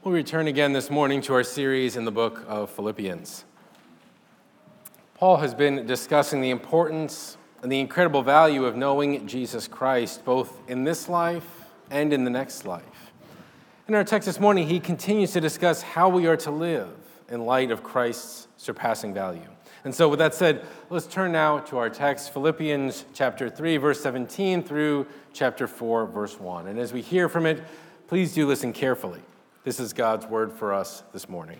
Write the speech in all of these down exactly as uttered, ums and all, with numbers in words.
We return again this morning to our series in the book of Philippians. Paul has been discussing the importance and the incredible value of knowing Jesus Christ, both in this life and in the next life. In our text this morning, he continues to discuss how we are to live in light of Christ's surpassing value. And so with that said, let's turn now to our text, Philippians chapter three, verse seventeen through chapter four, verse one. And as we hear from it, please do listen carefully. This is God's word for us this morning.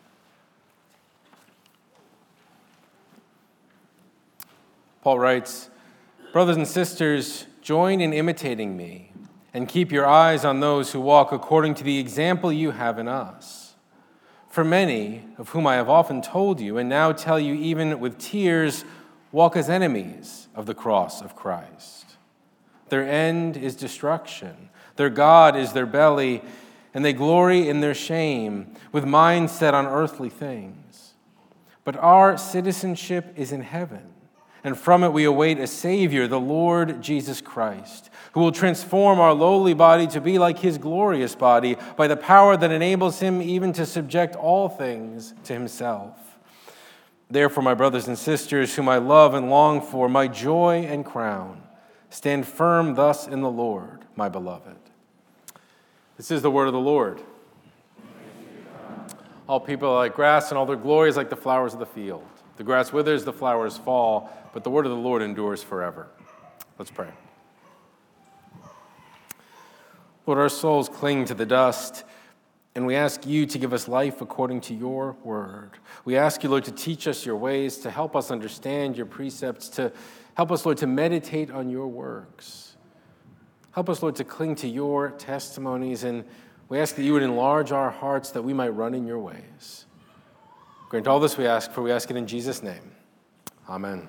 Paul writes, "Brothers and sisters, join in imitating me, and keep your eyes on those who walk according to the example you have in us. For many, of whom I have often told you, and now tell you even with tears, walk as enemies of the cross of Christ. Their end is destruction. Their God is their belly, and they glory in their shame, with minds set on earthly things. But our citizenship is in heaven, and from it we await a Savior, the Lord Jesus Christ, who will transform our lowly body to be like his glorious body by the power that enables him even to subject all things to himself. Therefore, my brothers and sisters, whom I love and long for, my joy and crown, stand firm thus in the Lord, my beloved." This is the word of the Lord. All people are like grass, and all their glory is like the flowers of the field. The grass withers, the flowers fall, but the word of the Lord endures forever. Let's pray. Lord, our souls cling to the dust, and we ask you to give us life according to your word. We ask you, Lord, to teach us your ways, to help us understand your precepts, to help us, Lord, to meditate on your works. Help us, Lord, to cling to your testimonies, and we ask that you would enlarge our hearts that we might run in your ways. Grant all this we ask, for we ask it in Jesus' name. Amen.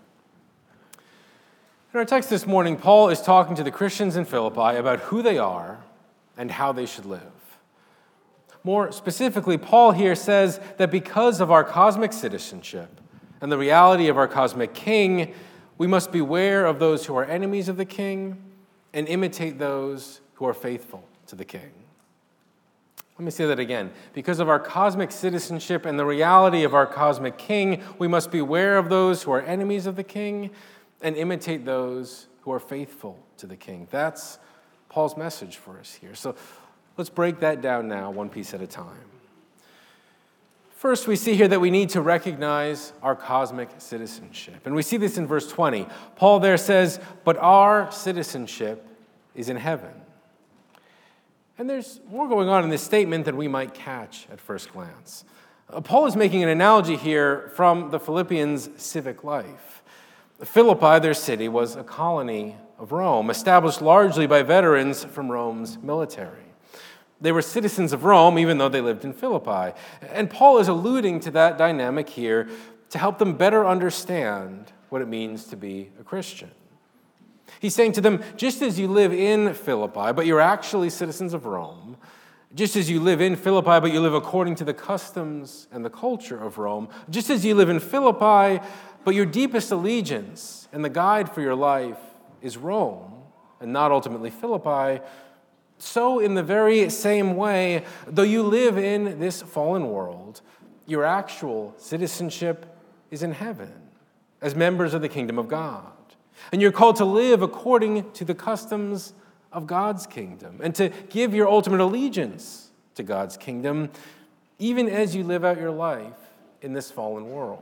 In our text this morning, Paul is talking to the Christians in Philippi about who they are and how they should live. More specifically, Paul here says that because of our cosmic citizenship and the reality of our cosmic king, we must beware of those who are enemies of the king and imitate those who are faithful to the king. Let me say that again. Because of our cosmic citizenship and the reality of our cosmic king, we must beware of those who are enemies of the king and imitate those who are faithful to the king. That's Paul's message for us here. So let's break that down now, one piece at a time. First, we see here that we need to recognize our cosmic citizenship. And we see this in verse twenty. Paul there says, "But our citizenship is in heaven." And there's more going on in this statement than we might catch at first glance. Uh, Paul is making an analogy here from the Philippians' civic life. Philippi, their city, was a colony of Rome, established largely by veterans from Rome's military. They were citizens of Rome, even though they lived in Philippi. And Paul is alluding to that dynamic here to help them better understand what it means to be a Christian. He's saying to them, just as you live in Philippi, but you're actually citizens of Rome, just as you live in Philippi, but you live according to the customs and the culture of Rome, just as you live in Philippi, but your deepest allegiance and the guide for your life is Rome, and not ultimately Philippi, so in the very same way, though you live in this fallen world, your actual citizenship is in heaven as members of the kingdom of God. And you're called to live according to the customs of God's kingdom and to give your ultimate allegiance to God's kingdom, even as you live out your life in this fallen world.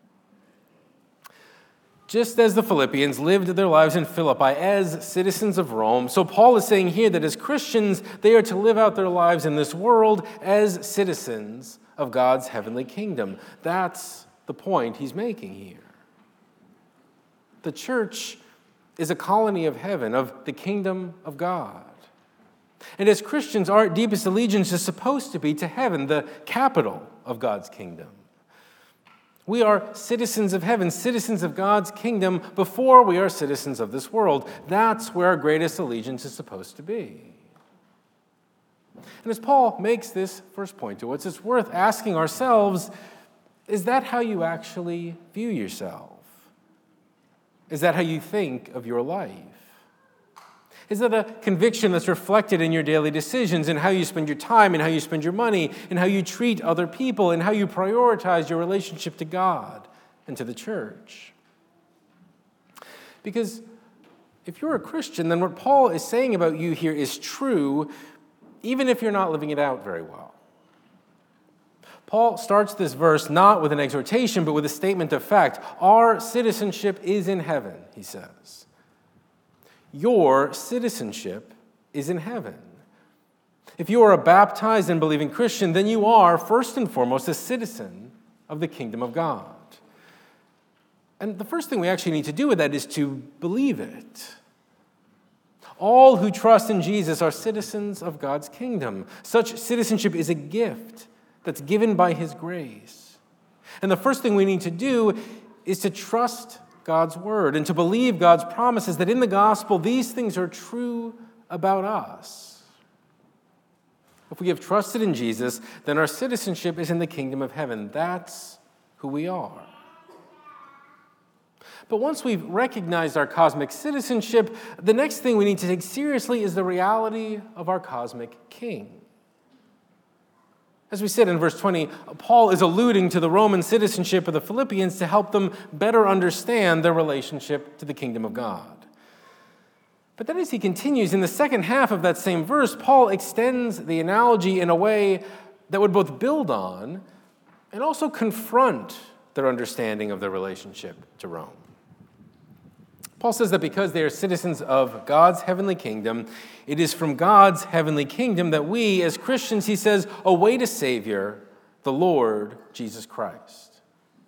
Just as the Philippians lived their lives in Philippi as citizens of Rome, so Paul is saying here that as Christians, they are to live out their lives in this world as citizens of God's heavenly kingdom. That's the point he's making here. The church is a colony of heaven, of the kingdom of God. And as Christians, our deepest allegiance is supposed to be to heaven, the capital of God's kingdom. We are citizens of heaven, citizens of God's kingdom before we are citizens of this world. That's where our greatest allegiance is supposed to be. And as Paul makes this first point to us, it's worth asking ourselves, is that how you actually view yourself? Is that how you think of your life? Is that a conviction that's reflected in your daily decisions, in how you spend your time, in how you spend your money, in how you treat other people, in how you prioritize your relationship to God and to the church? Because if you're a Christian, then what Paul is saying about you here is true, even if you're not living it out very well. Paul starts this verse not with an exhortation, but with a statement of fact. Our citizenship is in heaven, he says. Your citizenship is in heaven. If you are a baptized and believing Christian, then you are, first and foremost, a citizen of the kingdom of God. And the first thing we actually need to do with that is to believe it. All who trust in Jesus are citizens of God's kingdom. Such citizenship is a gift that's given by his grace. And the first thing we need to do is to trust God's word and to believe God's promises that in the gospel these things are true about us. If we have trusted in Jesus, then our citizenship is in the kingdom of heaven. That's who we are. But once we've recognized our cosmic citizenship, the next thing we need to take seriously is the reality of our cosmic king. As we said in verse twenty, Paul is alluding to the Roman citizenship of the Philippians to help them better understand their relationship to the kingdom of God. But then as he continues, in the second half of that same verse, Paul extends the analogy in a way that would both build on and also confront their understanding of their relationship to Rome. Paul says that because they are citizens of God's heavenly kingdom, it is from God's heavenly kingdom that we, as Christians, he says, await a Savior, the Lord Jesus Christ.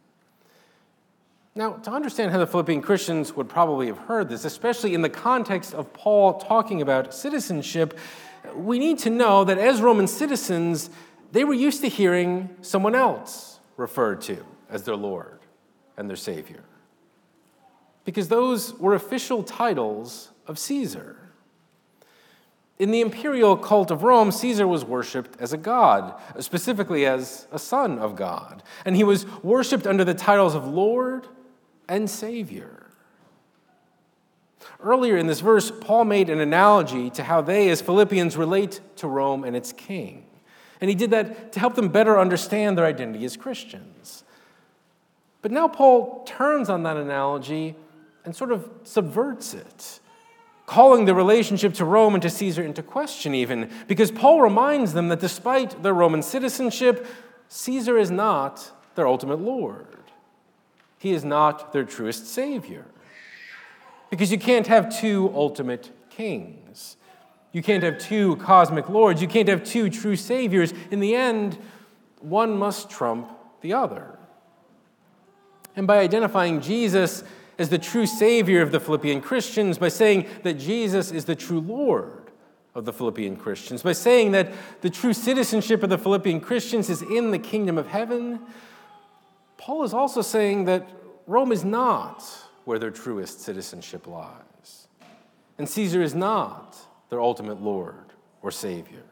Now, to understand how the Philippian Christians would probably have heard this, especially in the context of Paul talking about citizenship, we need to know that as Roman citizens, they were used to hearing someone else referred to as their Lord and their Savior, because those were official titles of Caesar. In the imperial cult of Rome, Caesar was worshipped as a god, specifically as a son of God, and he was worshipped under the titles of Lord and Savior. Earlier in this verse, Paul made an analogy to how they, as Philippians, relate to Rome and its king. And he did that to help them better understand their identity as Christians. But now Paul turns on that analogy and sort of subverts it, calling the relationship to Rome and to Caesar into question even, because Paul reminds them that despite their Roman citizenship, Caesar is not their ultimate Lord. He is not their truest Savior. Because you can't have two ultimate kings. You can't have two cosmic lords. You can't have two true saviors. In the end, one must trump the other. And by identifying Jesus as the true Savior of the Philippian Christians, by saying that Jesus is the true Lord of the Philippian Christians, by saying that the true citizenship of the Philippian Christians is in the kingdom of heaven, Paul is also saying that Rome is not where their truest citizenship lies, and Caesar is not their ultimate Lord or Savior.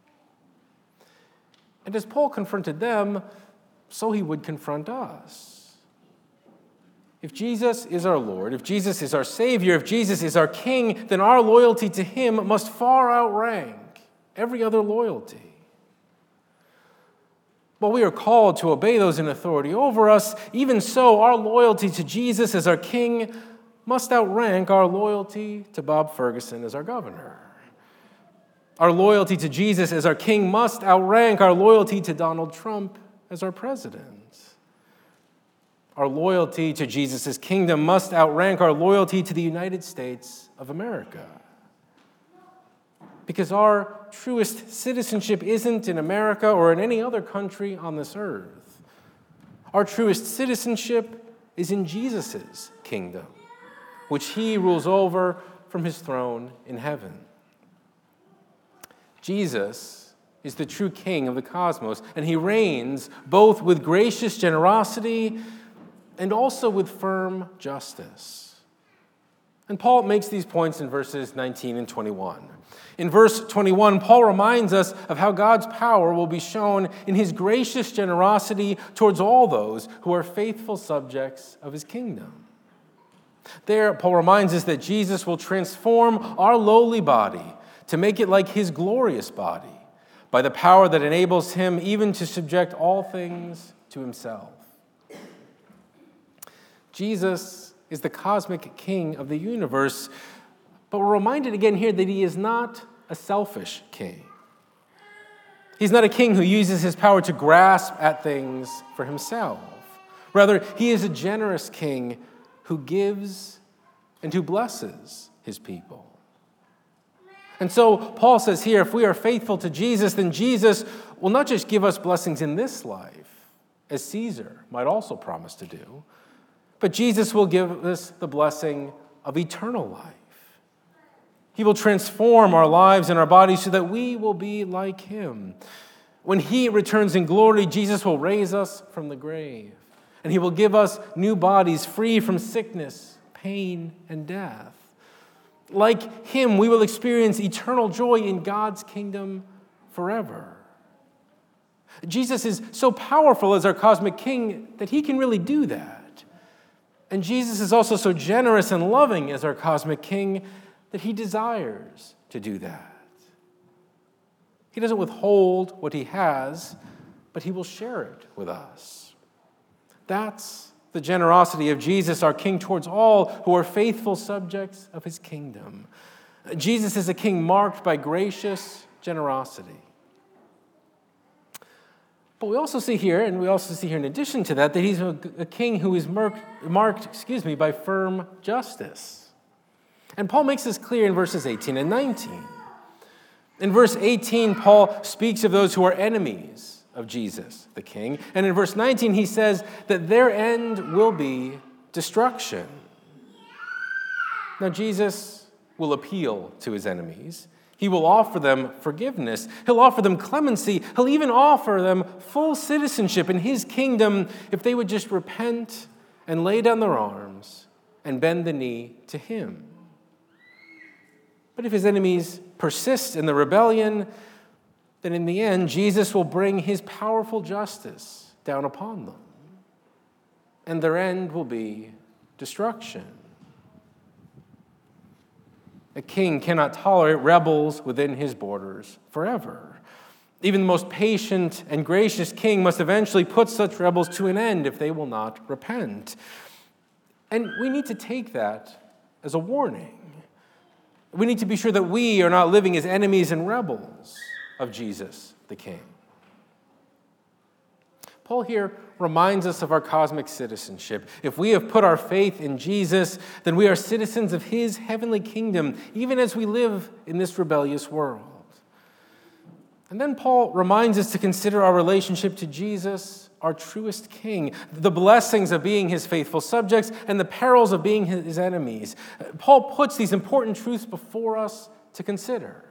And as Paul confronted them, so he would confront us. If Jesus is our Lord, if Jesus is our Savior, if Jesus is our King, then our loyalty to him must far outrank every other loyalty. While we are called to obey those in authority over us, even so, our loyalty to Jesus as our King must outrank our loyalty to Bob Ferguson as our governor. Our loyalty to Jesus as our King must outrank our loyalty to Donald Trump as our president. Our loyalty to Jesus' kingdom must outrank our loyalty to the United States of America. Because our truest citizenship isn't in America or in any other country on this earth. Our truest citizenship is in Jesus' kingdom, which he rules over from his throne in heaven. Jesus is the true king of the cosmos, and he reigns both with gracious generosity and also with firm justice. And Paul makes these points in verses nineteen and twenty-one. In verse twenty-one, Paul reminds us of how God's power will be shown in his gracious generosity towards all those who are faithful subjects of his kingdom. There, Paul reminds us that Jesus will transform our lowly body to make it like his glorious body by the power that enables him even to subject all things to himself. Jesus is the cosmic king of the universe, but we're reminded again here that he is not a selfish king. He's not a king who uses his power to grasp at things for himself. Rather, he is a generous king who gives and who blesses his people. And so Paul says here, if we are faithful to Jesus, then Jesus will not just give us blessings in this life, as Caesar might also promise to do, but Jesus will give us the blessing of eternal life. He will transform our lives and our bodies so that we will be like him. When he returns in glory, Jesus will raise us from the grave, and he will give us new bodies free from sickness, pain, and death. Like him, we will experience eternal joy in God's kingdom forever. Jesus is so powerful as our cosmic king that he can really do that. And Jesus is also so generous and loving as our cosmic king that he desires to do that. He doesn't withhold what he has, but he will share it with us. That's the generosity of Jesus, our king, towards all who are faithful subjects of his kingdom. Jesus is a king marked by gracious generosity. But we also see here, and we also see here in addition to that, that he's a, a king who is marked, marked, excuse me, by firm justice. And Paul makes this clear in verses eighteen and nineteen. In verse eighteen, Paul speaks of those who are enemies of Jesus, the king. And in verse nineteen, he says that their end will be destruction. Now, Jesus will appeal to his enemies. He will offer them forgiveness. He'll offer them clemency. He'll even offer them full citizenship in his kingdom if they would just repent and lay down their arms and bend the knee to him. But if his enemies persist in the rebellion, then in the end, Jesus will bring his powerful justice down upon them. And their end will be destruction. A king cannot tolerate rebels within his borders forever. Even the most patient and gracious king must eventually put such rebels to an end if they will not repent. And we need to take that as a warning. We need to be sure that we are not living as enemies and rebels of Jesus, the King. Paul here reminds us of our cosmic citizenship. If we have put our faith in Jesus, then we are citizens of his heavenly kingdom, even as we live in this rebellious world. And then Paul reminds us to consider our relationship to Jesus, our truest King, the blessings of being his faithful subjects and the perils of being his enemies. Paul puts these important truths before us to consider.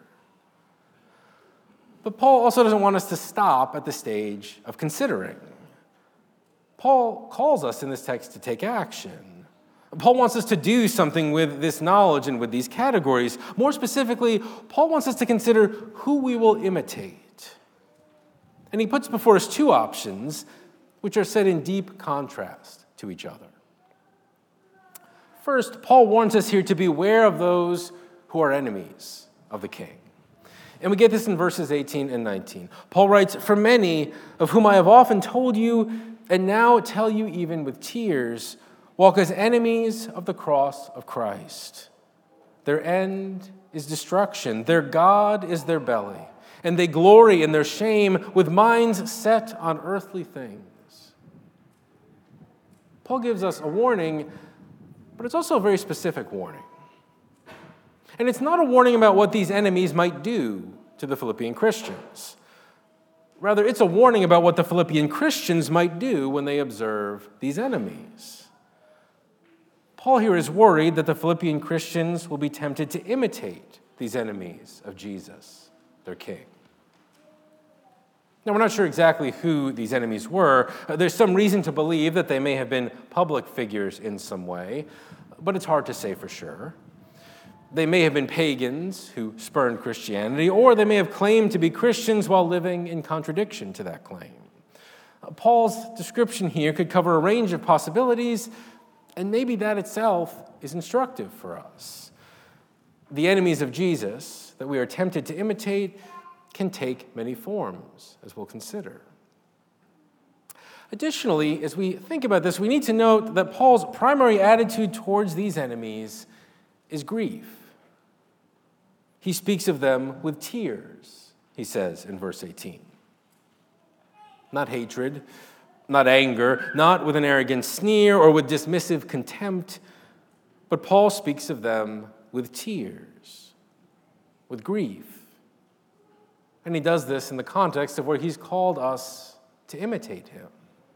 But Paul also doesn't want us to stop at the stage of considering. Paul calls us in this text to take action. Paul wants us to do something with this knowledge and with these categories. More specifically, Paul wants us to consider who we will imitate. And he puts before us two options, which are set in deep contrast to each other. First, Paul warns us here to beware of those who are enemies of the king. And we get this in verses eighteen and nineteen. Paul writes, "For many, of whom I have often told you, and now tell you even with tears, walk as enemies of the cross of Christ. Their end is destruction. Their God is their belly, and they glory in their shame with minds set on earthly things." Paul gives us a warning, but it's also a very specific warning. And it's not a warning about what these enemies might do to the Philippian Christians. Rather, it's a warning about what the Philippian Christians might do when they observe these enemies. Paul here is worried that the Philippian Christians will be tempted to imitate these enemies of Jesus, their king. Now, we're not sure exactly who these enemies were. There's some reason to believe that they may have been public figures in some way, but it's hard to say for sure. They may have been pagans who spurned Christianity, or they may have claimed to be Christians while living in contradiction to that claim. Paul's description here could cover a range of possibilities, And maybe that itself is instructive for us. The enemies of Jesus that we are tempted to imitate can take many forms, as we'll consider. Additionally, as we think about this, we need to note that Paul's primary attitude towards these enemies is grief. He speaks of them with tears, he says in verse eighteen. Not hatred, not anger, not with an arrogant sneer or with dismissive contempt, but Paul speaks of them with tears, with grief. And he does this in the context of where he's called us to imitate him.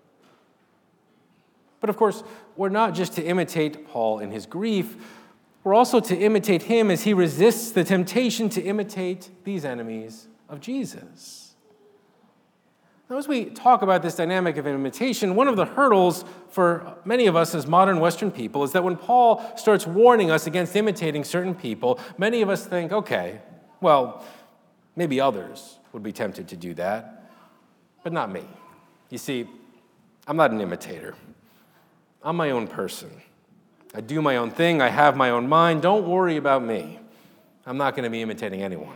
But of course, we're not just to imitate Paul in his grief, we're also to imitate him as he resists the temptation to imitate these enemies of Jesus. Now, as we talk about this dynamic of imitation, one of the hurdles for many of us as modern Western people is that when Paul starts warning us against imitating certain people, many of us think, okay, well, maybe others would be tempted to do that, but not me. You see, I'm not an imitator. I'm my own person. I do my own thing. I have my own mind. Don't worry about me. I'm not going to be imitating anyone.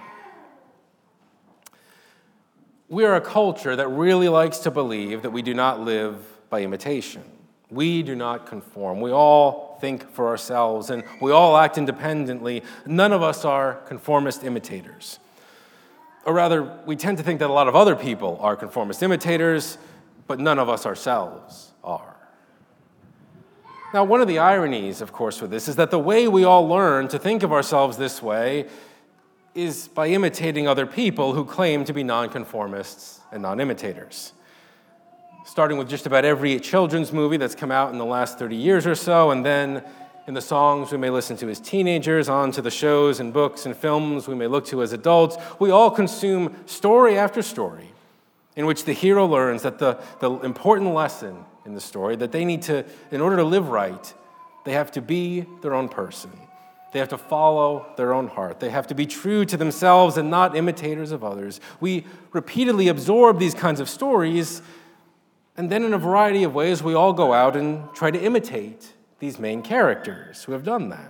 We are a culture that really likes to believe that we do not live by imitation. We do not conform. We all think for ourselves, and we all act independently. None of us are conformist imitators. Or rather, we tend to think that a lot of other people are conformist imitators, but none of us ourselves are. Now, one of the ironies, of course, with this is that the way we all learn to think of ourselves this way is by imitating other people who claim to be nonconformists and non-imitators. Starting with just about every children's movie that's come out in the last thirty years or so, and then in the songs we may listen to as teenagers, on to the shows and books and films we may look to as adults, we all consume story after story in which the hero learns that the, the important lesson in the story, that they need to, in order to live right, they have to be their own person. They have to follow their own heart. They have to be true to themselves and not imitators of others. We repeatedly absorb these kinds of stories, and then in a variety of ways, we all go out and try to imitate these main characters who have done that.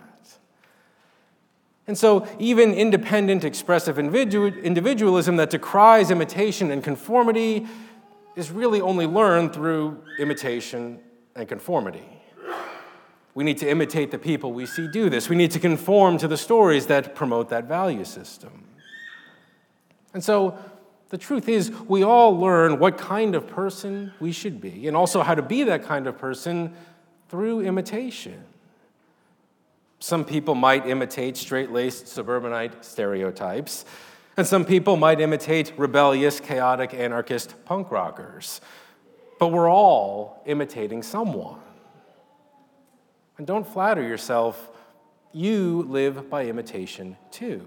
And so even independent, expressive individualism that decries imitation and conformity is really only learned through imitation and conformity. We need to imitate the people we see do this. We need to conform to the stories that promote that value system. And so the truth is, we all learn what kind of person we should be, and also how to be that kind of person through imitation. Some people might imitate straight-laced suburbanite stereotypes, and some people might imitate rebellious, chaotic, anarchist punk rockers. But we're all imitating someone. And don't flatter yourself, you live by imitation too.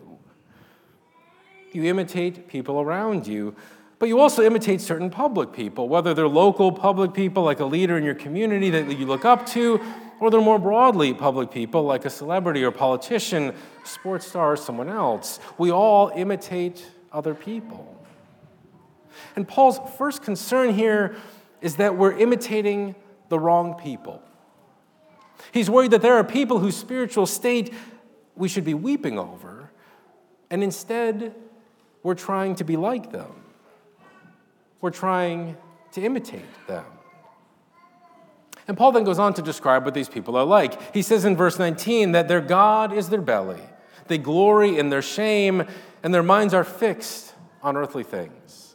You imitate people around you, but you also imitate certain public people, whether they're local public people like a leader in your community that you look up to, or they're more broadly public people like a celebrity or politician, sports star, or someone else. We all imitate other people. And Paul's first concern here is that we're imitating the wrong people. He's worried that there are people whose spiritual state we should be weeping over, and instead we're trying to be like them. We're trying to imitate them. And Paul then goes on to describe what these people are like. He says in verse nineteen that their God is their belly. They glory in their shame, and their minds are fixed on earthly things.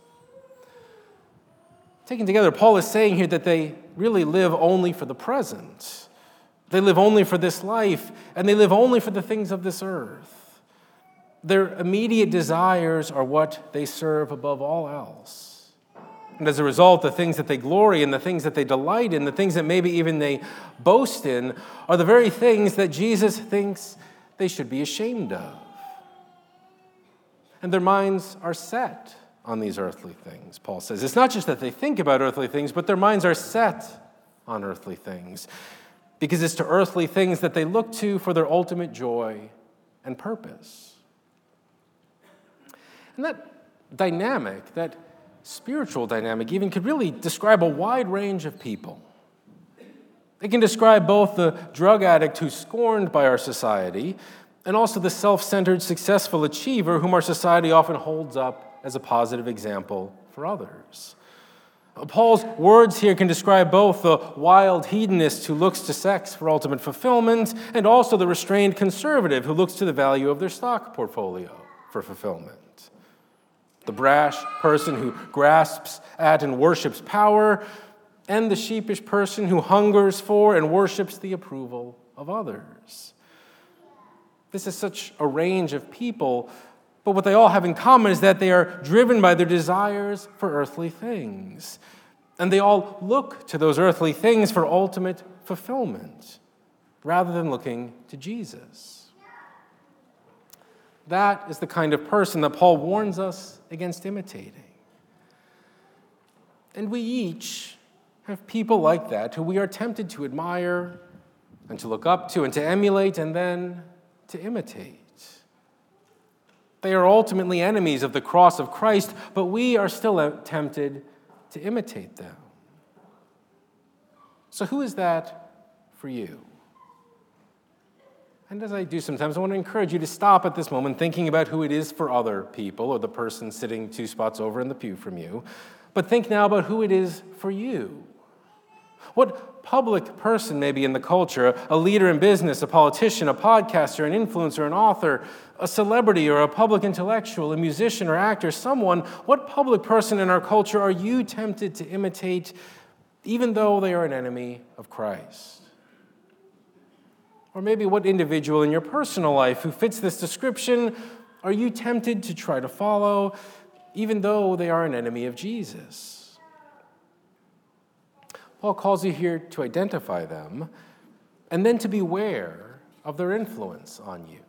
Taken together, Paul is saying here that they really live only for the present. They live only for this life, and they live only for the things of this earth. Their immediate desires are what they serve above all else. And as a result, the things that they glory in, the things that they delight in, the things that maybe even they boast in, are the very things that Jesus thinks they should be ashamed of. And their minds are set on these earthly things, Paul says. It's not just that they think about earthly things, but their minds are set on earthly things, because it's to earthly things that they look to for their ultimate joy and purpose. And that dynamic, that spiritual dynamic even, could really describe a wide range of people. It can describe both the drug addict who's scorned by our society and also the self-centered, successful achiever whom our society often holds up as a positive example for others. Paul's words here can describe both the wild hedonist who looks to sex for ultimate fulfillment and also the restrained conservative who looks to the value of their stock portfolio for fulfillment. The brash person who grasps at and worships power, and the sheepish person who hungers for and worships the approval of others. This is such a range of people, but what they all have in common is that they are driven by their desires for earthly things. And they all look to those earthly things for ultimate fulfillment, rather than looking to Jesus. That is the kind of person that Paul warns us against imitating. And we each have people like that who we are tempted to admire and to look up to and to emulate and then to imitate. They are ultimately enemies of the cross of Christ, but we are still tempted to imitate them. So who is that for you? And as I do sometimes, I want to encourage you to stop at this moment thinking about who it is for other people or the person sitting two spots over in the pew from you, but think now about who it is for you. What public person maybe in the culture, a leader in business, a politician, a podcaster, an influencer, an author, a celebrity or a public intellectual, a musician or actor, someone, what public person in our culture are you tempted to imitate even though they are an enemy of Christ? Or maybe what individual in your personal life who fits this description are you tempted to try to follow even though they are an enemy of Jesus? Paul calls you here to identify them and then to beware of their influence on you.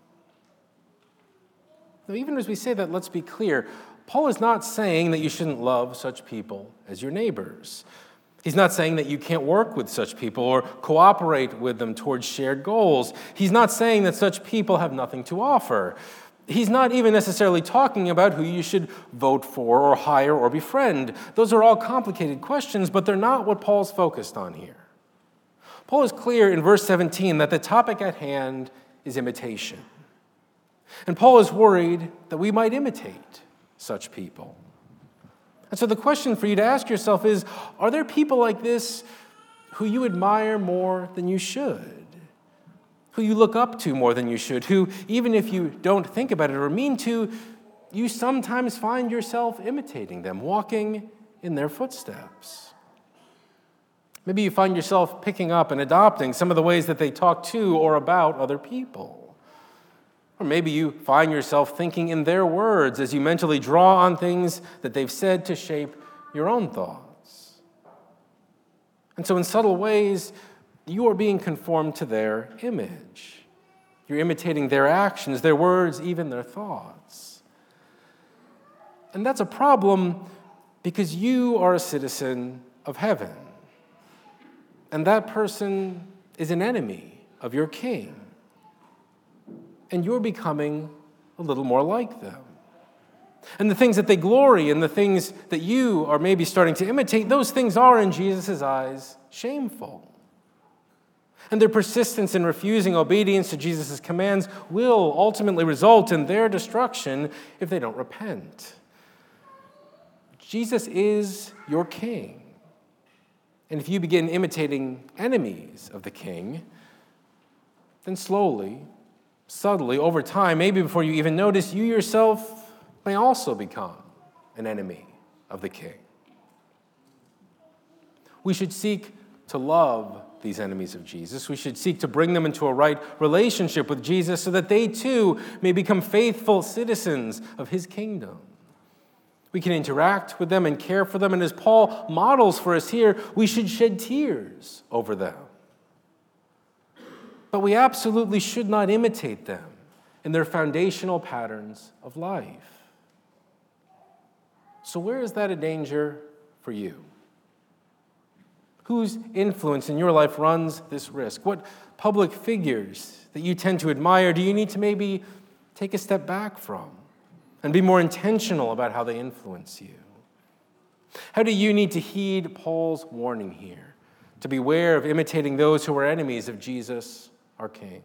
Now, even as we say that, let's be clear. Paul is not saying that you shouldn't love such people as your neighbors. He's not saying that you can't work with such people or cooperate with them towards shared goals. He's not saying that such people have nothing to offer. He's not even necessarily talking about who you should vote for or hire or befriend. Those are all complicated questions, but they're not what Paul's focused on here. Paul is clear in verse seventeen that the topic at hand is imitation. And Paul is worried that we might imitate such people. And so the question for you to ask yourself is, are there people like this who you admire more than you should? Who you look up to more than you should, who, even if you don't think about it or mean to, you sometimes find yourself imitating them, walking in their footsteps. Maybe you find yourself picking up and adopting some of the ways that they talk to or about other people. Or maybe you find yourself thinking in their words as you mentally draw on things that they've said to shape your own thoughts. And so in subtle ways, you are being conformed to their image. You're imitating their actions, their words, even their thoughts. And that's a problem because you are a citizen of heaven. And that person is an enemy of your king. And you're becoming a little more like them. And the things that they glory in, the things that you are maybe starting to imitate, those things are, in Jesus' eyes, shameful. And their persistence in refusing obedience to Jesus' commands will ultimately result in their destruction if they don't repent. Jesus is your king. And if you begin imitating enemies of the king, then slowly, subtly, over time, maybe before you even notice, you yourself may also become an enemy of the king. We should seek to love these enemies of Jesus. We should seek to bring them into a right relationship with Jesus so that they too may become faithful citizens of his kingdom. We can interact with them and care for them, and as Paul models for us here, we should shed tears over them. But we absolutely should not imitate them in their foundational patterns of life. So where is that a danger for you? Whose influence in your life runs this risk? What public figures that you tend to admire do you need to maybe take a step back from and be more intentional about how they influence you? How do you need to heed Paul's warning here to beware of imitating those who are enemies of Jesus, our King.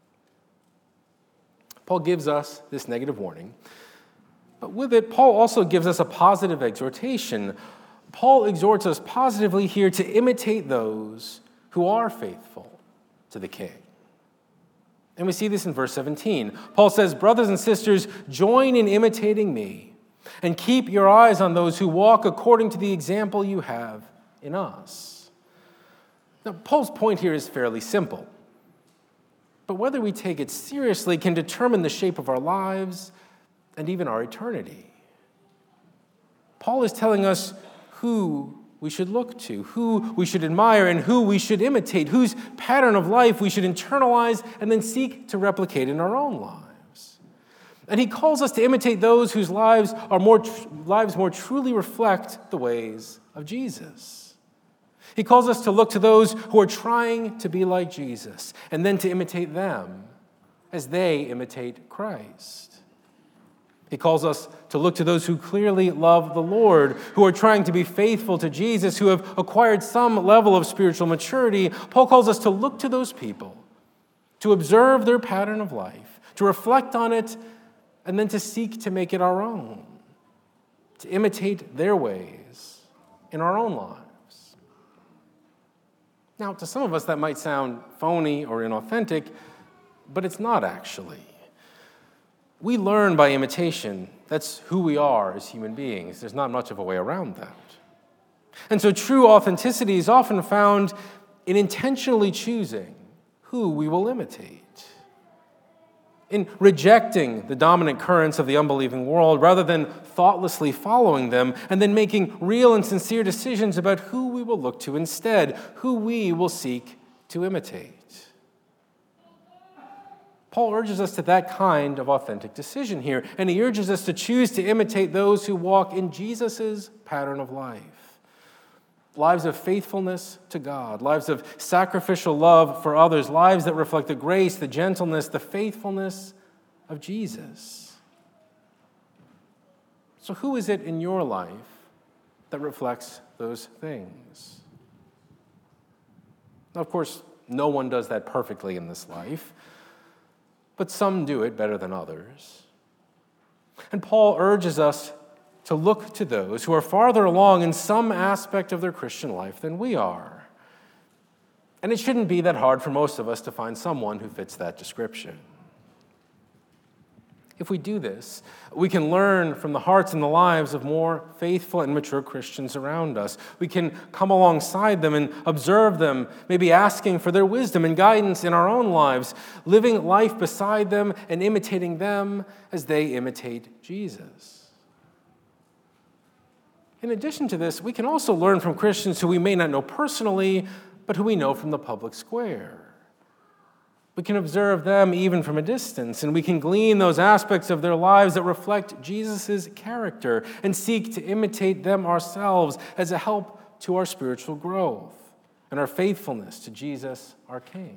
Paul gives us this negative warning, but with it, Paul also gives us a positive exhortation. Paul exhorts us positively here to imitate those who are faithful to the King. And we see this in verse seventeen. Paul says, "Brothers and sisters, join in imitating me, and keep your eyes on those who walk according to the example you have in us." Now, Paul's point here is fairly simple, but whether we take it seriously can determine the shape of our lives and even our eternity. Paul is telling us who we should look to, who we should admire, and who we should imitate, whose pattern of life we should internalize and then seek to replicate in our own lives. And he calls us to imitate those whose lives are more lives more truly reflect the ways of Jesus. He calls us to look to those who are trying to be like Jesus, and then to imitate them as they imitate Christ. He calls us to look to those who clearly love the Lord, who are trying to be faithful to Jesus, who have acquired some level of spiritual maturity. Paul calls us to look to those people, to observe their pattern of life, to reflect on it, and then to seek to make it our own, to imitate their ways in our own lives. Now, to some of us, that might sound phony or inauthentic, but it's not actually. We learn by imitation. That's who we are as human beings. There's not much of a way around that. And so true authenticity is often found in intentionally choosing who we will imitate, in rejecting the dominant currents of the unbelieving world rather than thoughtlessly following them, and then making real and sincere decisions about who we will look to instead, who we will seek to imitate. Paul urges us to that kind of authentic decision here, and he urges us to choose to imitate those who walk in Jesus' pattern of life. Lives of faithfulness to God, lives of sacrificial love for others, lives that reflect the grace, the gentleness, the faithfulness of Jesus. So who is it in your life that reflects those things? Now, of course, no one does that perfectly in this life, but some do it better than others. And Paul urges us to look to those who are farther along in some aspect of their Christian life than we are. And it shouldn't be that hard for most of us to find someone who fits that description. If we do this, we can learn from the hearts and the lives of more faithful and mature Christians around us. We can come alongside them and observe them, maybe asking for their wisdom and guidance in our own lives, living life beside them and imitating them as they imitate Jesus. In addition to this, we can also learn from Christians who we may not know personally, but who we know from the public square. We can observe them even from a distance, and we can glean those aspects of their lives that reflect Jesus' character and seek to imitate them ourselves as a help to our spiritual growth and our faithfulness to Jesus, our King.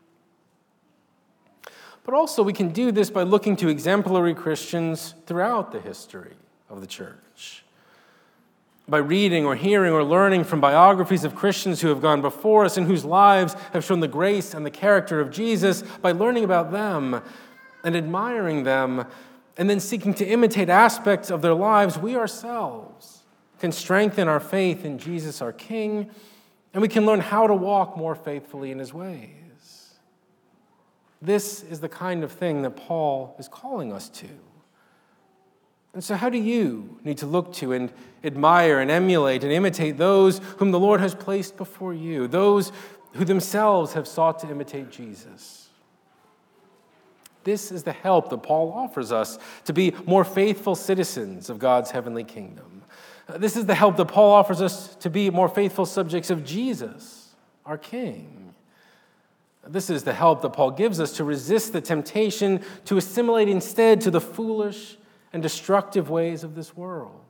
But also we can do this by looking to exemplary Christians throughout the history of the church. By reading or hearing or learning from biographies of Christians who have gone before us and whose lives have shown the grace and the character of Jesus, by learning about them and admiring them, and then seeking to imitate aspects of their lives, we ourselves can strengthen our faith in Jesus our King, and we can learn how to walk more faithfully in his ways. This is the kind of thing that Paul is calling us to. And so how do you need to look to and admire and emulate and imitate those whom the Lord has placed before you, those who themselves have sought to imitate Jesus? This is the help that Paul offers us to be more faithful citizens of God's heavenly kingdom. This is the help that Paul offers us to be more faithful subjects of Jesus, our King. This is the help that Paul gives us to resist the temptation to assimilate instead to the foolish and destructive ways of this world.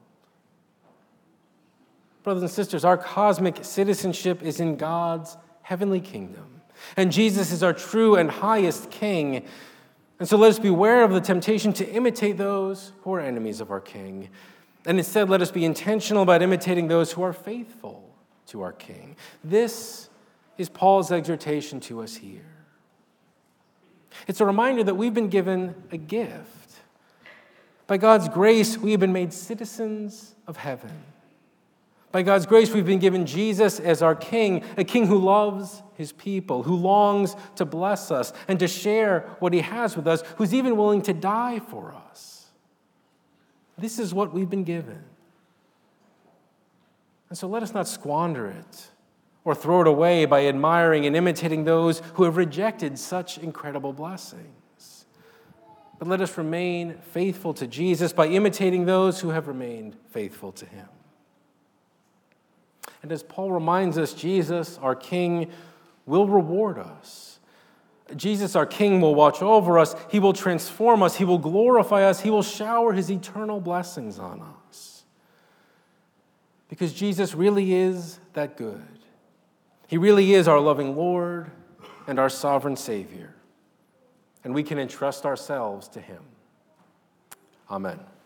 Brothers and sisters, our cosmic citizenship is in God's heavenly kingdom, and Jesus is our true and highest King. And so let us beware of the temptation to imitate those who are enemies of our King, and instead let us be intentional about imitating those who are faithful to our King. This is Paul's exhortation to us here. It's a reminder that we've been given a gift. By God's grace, we have been made citizens of heaven. By God's grace, we've been given Jesus as our King, a King who loves his people, who longs to bless us and to share what he has with us, who's even willing to die for us. This is what we've been given. And so let us not squander it or throw it away by admiring and imitating those who have rejected such incredible blessings. But let us remain faithful to Jesus by imitating those who have remained faithful to him. And as Paul reminds us, Jesus, our King, will reward us. Jesus, our King, will watch over us. He will transform us. He will glorify us. He will shower his eternal blessings on us. Because Jesus really is that good. He really is our loving Lord and our sovereign Savior. And we can entrust ourselves to him. Amen.